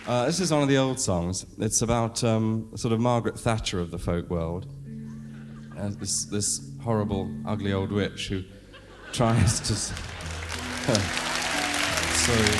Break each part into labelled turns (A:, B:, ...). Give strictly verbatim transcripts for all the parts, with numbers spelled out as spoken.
A: Uh, this is one of the old songs. It's about um, sort of Margaret Thatcher of the folk world. Uh, this, this horrible, ugly old witch who tries to... S- Sorry.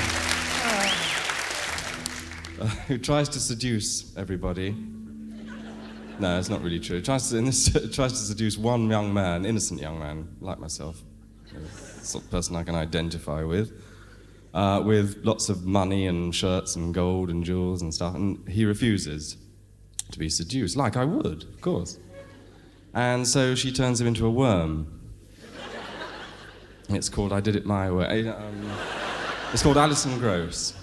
A: Uh, who tries to seduce everybody. No, it's not really true. It tries to, in this, it tries to seduce one young man, innocent young man, like myself. The sort of person I can identify with. Uh, with lots of money and shirts and gold and jewels and stuff, and he refuses to be seduced, like I would, of course. And so she turns him into a worm. It's called I Did It My Way. Um, it's called Alison Gross.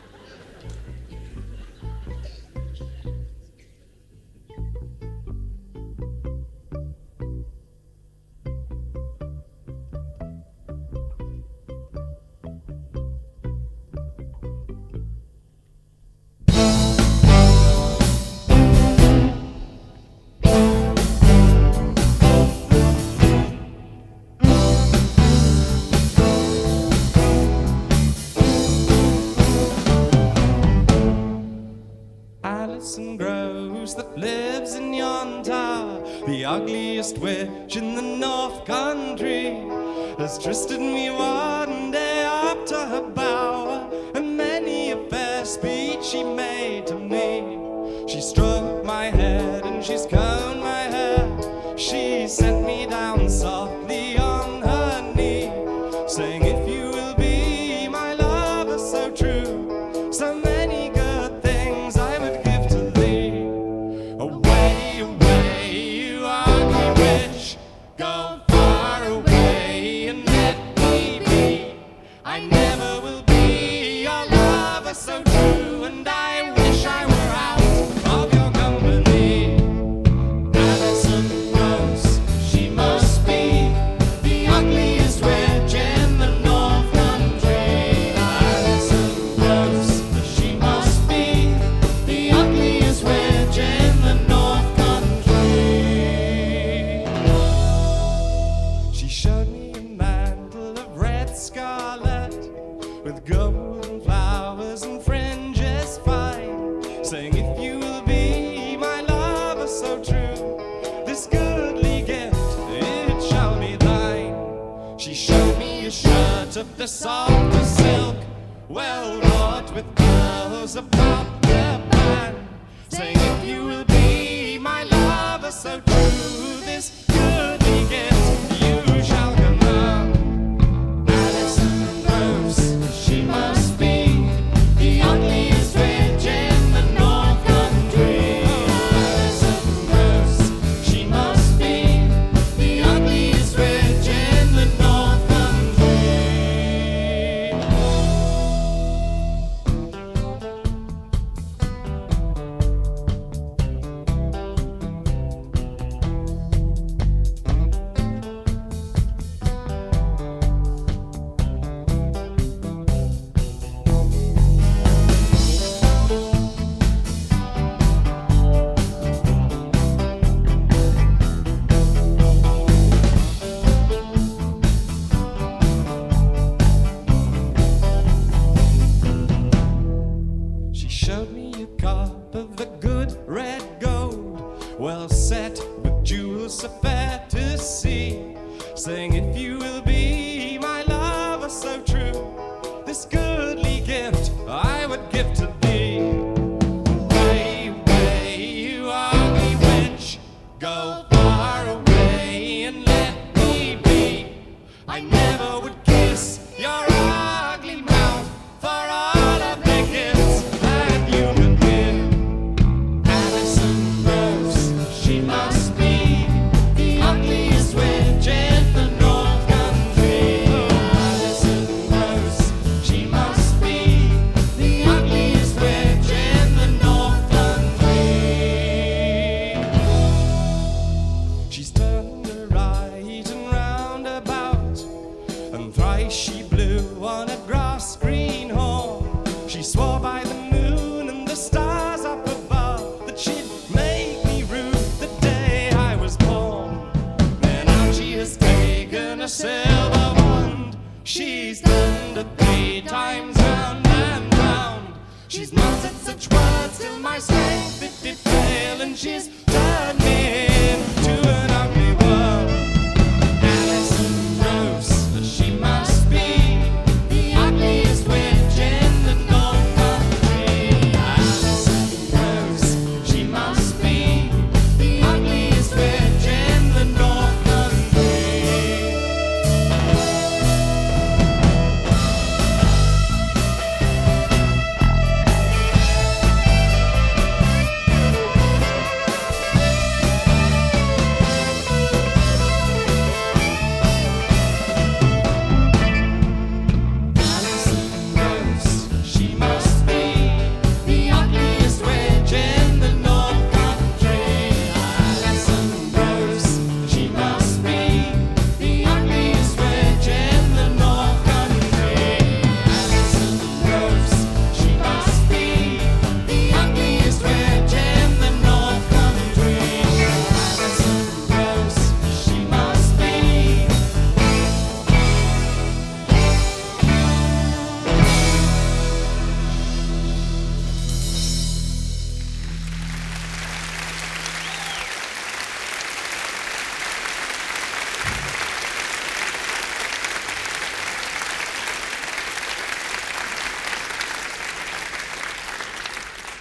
A: Alison Gross that lives in yon tower, the ugliest witch in the North Country, has trysted me one day up to her bower, and many a fair speech she made to me. She stroked my head and she's combed my hair, she sent me down softly on her knee, saying, if you will be my lover so true, so many good things I would give to thee. Away, away, you ugly witch, go far away and let me be. I never will be your lover so true, and I wish I were out of your company. Alison Gross, she must be the ugliest witch in the North Country. Alison Gross, she must be the ugliest witch in the North Country. She showed me a mantle of red scarlet with golden flowers and fringes fine, saying, if you will be my lover so true, this goodly gift, it shall be thine. She showed me a shirt of the softest silk, well wrought with pearls about the band, saying, if you will be my lover so true, this goodly gift you shall command. Alison Gross, she must be the ugliest witch in the North Country. Alison Gross, she must be the ugliest witch in the North Country. She showed me a cup of the good red gold, well set with jewels so fair to see, saying, if you will be my lover so true, this goodly gift I would give to thee. Away, away, you ugly witch, go far away and let me be. I never would kiss your ugly mouth for all of the gifts that you could give. Alison Gross, she must be the ugliest witch in the North Country. Alison Gross, she must be such words till my strength it did fail, and she's turned me in.